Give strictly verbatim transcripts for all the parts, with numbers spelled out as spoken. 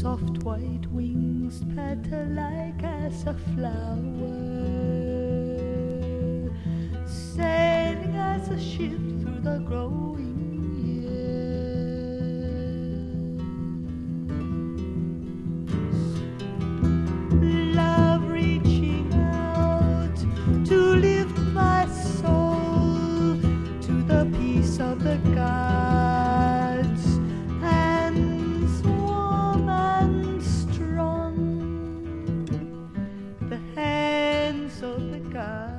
soft white wings petal like as a flower, sailing as a ship through the growing years. Love reaching out to lift my soul to the peace of the gods, hands warm and strong, the hands of the gods.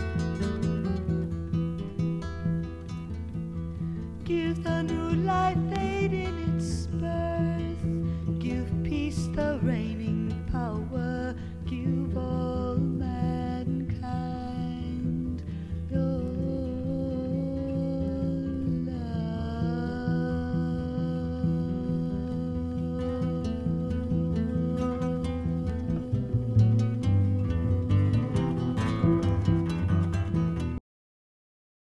Give the new life